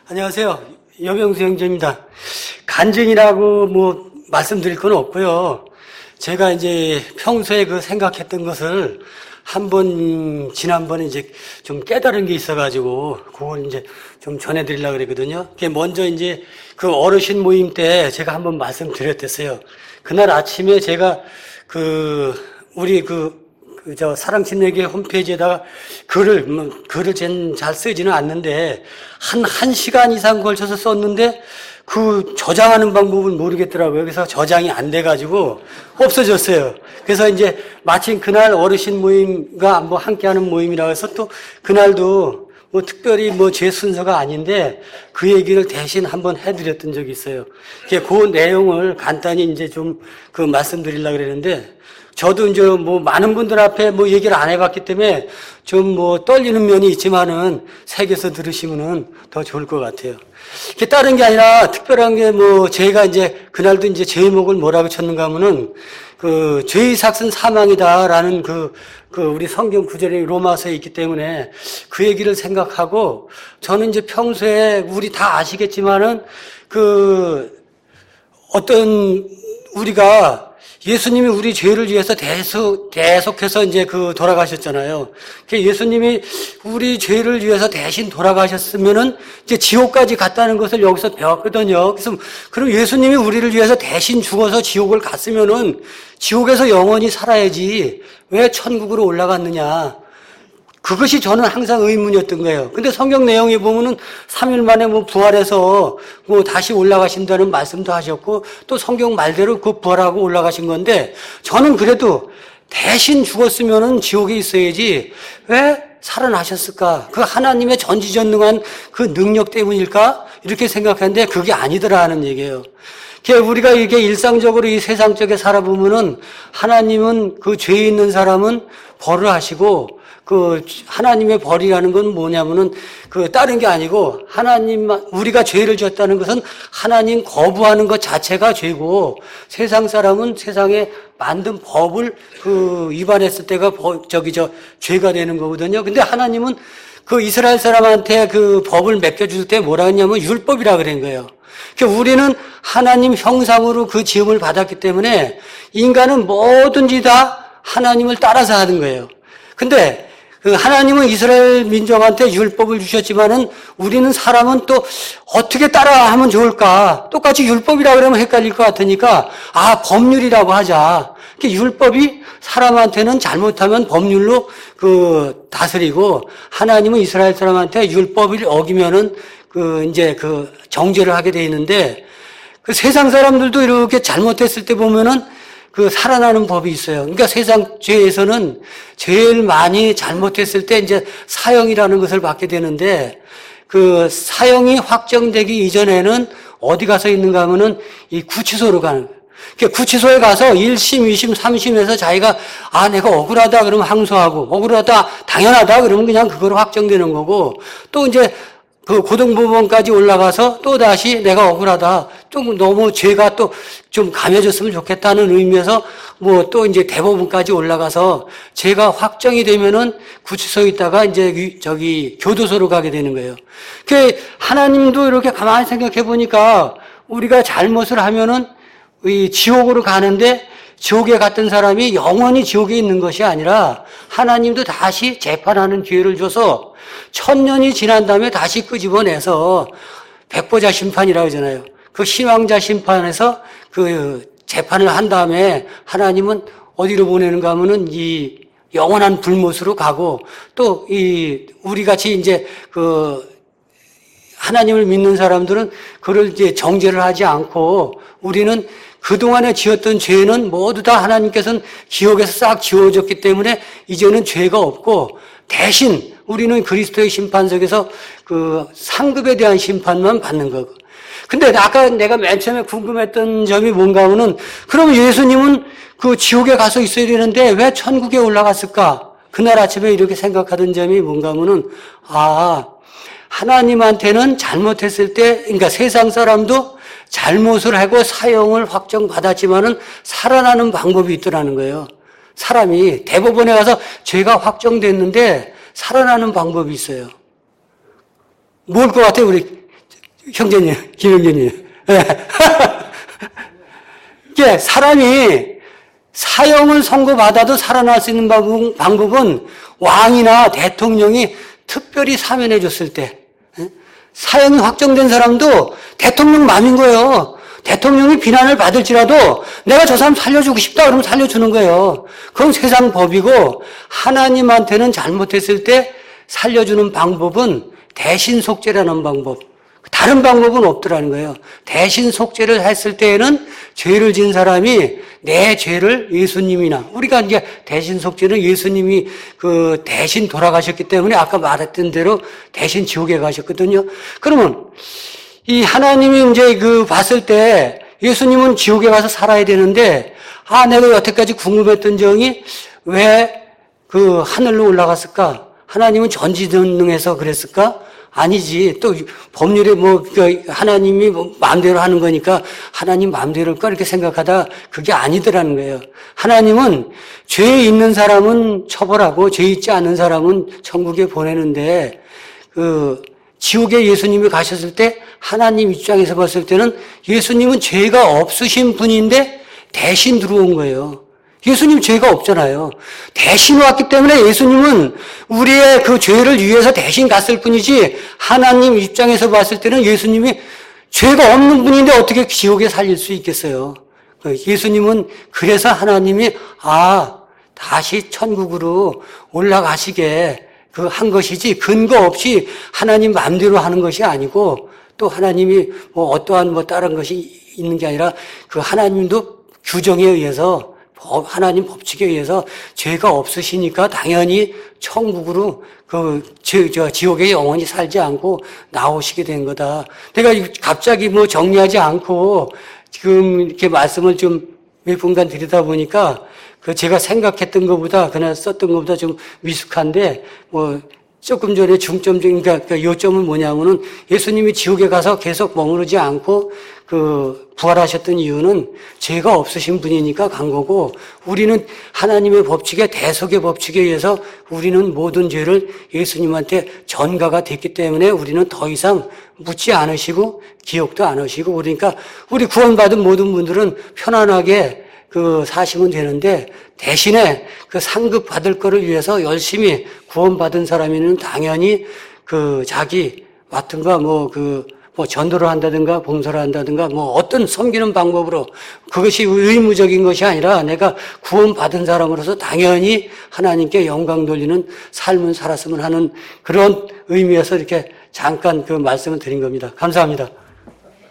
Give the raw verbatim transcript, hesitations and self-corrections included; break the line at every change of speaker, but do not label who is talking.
안녕하세요. 여명수 형제입니다. 간증이라고 뭐 말씀드릴 건 없고요. 제가 이제 평소에 그 생각했던 것을 한번 지난번에 이제 좀 깨달은 게 있어가지고 그걸 이제 좀 전해드리려고 그랬거든요. 그게 먼저 이제 그 어르신 모임 때 제가 한번 말씀드렸댔어요. 그날 아침에 제가 그 우리 그 그 저 사랑침례교회 홈페이지에다가 글을 뭐 글을 잘 쓰지는 않는데 한 한 시간 이상 걸쳐서 썼는데 그 저장하는 방법을 모르겠더라고요. 그래서 저장이 안 돼가지고 없어졌어요. 그래서 이제 마침 그날 어르신 모임과 뭐 함께하는 모임이라고 해서 또 그날도 뭐 특별히 뭐 제 순서가 아닌데 그 얘기를 대신 한번 해드렸던 적이 있어요. 그 내용을 간단히 이제 좀 그 말씀드리려고 그랬는데 저도 이제 뭐 많은 분들 앞에 뭐 얘기를 안 해봤기 때문에 좀 뭐 떨리는 면이 있지만은 새겨서 들으시면은 더 좋을 것 같아요. 그게 다른 게 아니라 특별한 게 뭐 제가 이제 그날도 이제 제목을 뭐라고 쳤는가 하면은 그 죄의 삭은 사망이다라는 그, 그 우리 성경 구절이 로마서에 있기 때문에 그 얘기를 생각하고 저는 이제 평소에 우리 다 아시겠지만은 그 어떤 우리가 예수님이 우리 죄를 위해서 계속, 계속해서 이제 그 돌아가셨잖아요. 예수님이 우리 죄를 위해서 대신 돌아가셨으면은 이제 지옥까지 갔다는 것을 여기서 배웠거든요. 그래서 그럼 예수님이 우리를 위해서 대신 죽어서 지옥을 갔으면은 지옥에서 영원히 살아야지 왜 천국으로 올라갔느냐. 그것이 저는 항상 의문이었던 거예요. 근데 성경 내용에 보면은 삼 일 만에 뭐 부활해서 뭐 다시 올라가신다는 말씀도 하셨고 또 성경 말대로 그 부활하고 올라가신 건데 저는 그래도 대신 죽었으면은 지옥에 있어야지 왜 살아나셨을까? 그 하나님의 전지전능한 그 능력 때문일까? 이렇게 생각하는데 그게 아니더라는 얘기예요. 우리가 이게 일상적으로 이 세상 쪽에 살아보면은 하나님은 그 죄 있는 사람은 벌을 하시고 그 하나님의 벌이라는 건 뭐냐면은 그 다른 게 아니고 하나님만 우리가 죄를 지었다는 것은 하나님 거부하는 것 자체가 죄고 세상 사람은 세상에 만든 법을 그 위반했을 때가 저기 저 죄가 되는 거거든요. 근데 하나님은 그 이스라엘 사람한테 그 법을 맡겨줄 때 뭐라 했냐면 율법이라 그런 거예요. 그러니까 우리는 하나님 형상으로 그 지음을 받았기 때문에 인간은 뭐든지 다 하나님을 따라서 하는 거예요. 근데 그 하나님은 이스라엘 민족한테 율법을 주셨지만은 우리는 사람은 또 어떻게 따라하면 좋을까? 똑같이 율법이라 그러면 헷갈릴 것 같으니까 아 법률이라고 하자. 율법이 사람한테는 잘못하면 법률로 그 다스리고 하나님은 이스라엘 사람한테 율법을 어기면은 그 이제 그 정죄를 하게 돼 있는데 그 세상 사람들도 이렇게 잘못했을 때 보면은 그 살아나는 법이 있어요. 그러니까 세상 죄에서는 제일 많이 잘못했을 때 이제 사형이라는 것을 받게 되는데 그 사형이 확정되기 이전에는 어디 가서 있는가 하면은 이 구치소로 가는 거예요. 그러니까 구치소에 가서 일 심, 이 심, 삼 심에서 자기가 아 내가 억울하다 그러면 항소하고 억울하다 당연하다 그러면 그냥 그거로 확정되는 거고 또 이제 그 고등법원까지 올라가서 또 다시 내가 억울하다. 좀 너무 죄가 또 좀 감해졌으면 좋겠다는 의미에서 뭐 또 이제 대법원까지 올라가서 죄가 확정이 되면은 구치소에 있다가 이제 저기 교도소로 가게 되는 거예요. 그 하나님도 이렇게 가만히 생각해 보니까 우리가 잘못을 하면은 이 지옥으로 가는데 지옥에 갔던 사람이 영원히 지옥에 있는 것이 아니라 하나님도 다시 재판하는 기회를 줘서 천년이 지난 다음에 다시 끄집어내서 백보자 심판이라고 하잖아요. 그 신왕자 심판에서 그 재판을 한 다음에 하나님은 어디로 보내는가 하면은 이 영원한 불못으로 가고 또 이 우리 같이 이제 그 하나님을 믿는 사람들은 그걸 이제 정죄를 하지 않고 우리는 그동안에 지었던 죄는 모두 다 하나님께서는 기억에서 싹 지워졌기 때문에 이제는 죄가 없고 대신 우리는 그리스도의 심판석에서 그 상급에 대한 심판만 받는 거고. 근데 아까 내가 맨 처음에 궁금했던 점이 뭔가 하면은 그러면 예수님은 그 지옥에 가서 있어야 되는데 왜 천국에 올라갔을까? 그날 아침에 이렇게 생각하던 점이 뭔가 하면은 아, 하나님한테는 잘못했을 때 그러니까 세상 사람도 잘못을 하고 사형을 확정받았지만은 살아나는 방법이 있더라는 거예요. 사람이 대법원에 가서 죄가 확정됐는데 살아나는 방법이 있어요. 뭘 것 같아요? 우리 형제님, 김형제님. 이게 사람이 사형을 선고받아도 살아날 수 있는 방법은 왕이나 대통령이 특별히 사면해 줬을 때, 사형이 확정된 사람도 대통령 맘인 거예요. 대통령이 비난을 받을지라도 내가 저 사람 살려주고 싶다 그러면 살려주는 거예요. 그건 세상 법이고, 하나님한테는 잘못했을 때 살려주는 방법은 대신 속죄라는 방법. 다른 방법은 없더라는 거예요. 대신 속죄를 했을 때에는 죄를 진 사람이 내 죄를 예수님이나, 우리가 이제 대신 속죄는 예수님이 그 대신 돌아가셨기 때문에 아까 말했던 대로 대신 지옥에 가셨거든요. 그러면 이 하나님이 이제 그 봤을 때 예수님은 지옥에 가서 살아야 되는데, 아, 내가 여태까지 궁금했던 점이 왜 그 하늘로 올라갔을까? 하나님은 전지전능해서 그랬을까? 아니지. 또 법률에 뭐 하나님이 뭐 마음대로 하는 거니까 하나님 마음대로일까 이렇게 생각하다 그게 아니더라는 거예요. 하나님은 죄 있는 사람은 처벌하고 죄 있지 않은 사람은 천국에 보내는데, 그 지옥에 예수님이 가셨을 때 하나님 입장에서 봤을 때는 예수님은 죄가 없으신 분인데 대신 들어온 거예요. 예수님 죄가 없잖아요. 대신 왔기 때문에 예수님은 우리의 그 죄를 위해서 대신 갔을 뿐이지, 하나님 입장에서 봤을 때는 예수님이 죄가 없는 분인데 어떻게 지옥에 살릴 수 있겠어요. 예수님은 그래서 하나님이 아 다시 천국으로 올라가시게 그 한 것이지, 근거 없이 하나님 마음대로 하는 것이 아니고, 또 하나님이 뭐 어떠한 뭐 다른 것이 있는 게 아니라 그 하나님도 규정에 의해서, 하나님 법칙에 의해서 죄가 없으시니까 당연히 천국으로 그 지, 저 지옥에 영원히 살지 않고 나오시게 된 거다. 내가 갑자기 뭐 정리하지 않고 지금 이렇게 말씀을 좀 몇 분간 드리다 보니까 그 제가 생각했던 것보다, 그날 썼던 것보다 좀 미숙한데, 뭐 조금 전에 중점적인, 그러니까 요점은 뭐냐면은 예수님이 지옥에 가서 계속 머무르지 않고 그 부활하셨던 이유는 죄가 없으신 분이니까 간 거고, 우리는 하나님의 법칙에, 대속의 법칙에 의해서 우리는 모든 죄를 예수님한테 전가가 됐기 때문에 우리는 더 이상 묻지 않으시고 기억도 안 하시고, 그러니까 우리 구원받은 모든 분들은 편안하게 그 사시면 되는데, 대신에 그 상급 받을 거를 위해서 열심히 구원받은 사람이면 당연히 그 자기 맡은가 뭐 그 뭐 전도를 한다든가 봉사를 한다든가 뭐 어떤 섬기는 방법으로, 그것이 의무적인 것이 아니라 내가 구원받은 사람으로서 당연히 하나님께 영광 돌리는 삶을 살았으면 하는 그런 의미에서 이렇게 잠깐 그 말씀을 드린 겁니다. 감사합니다.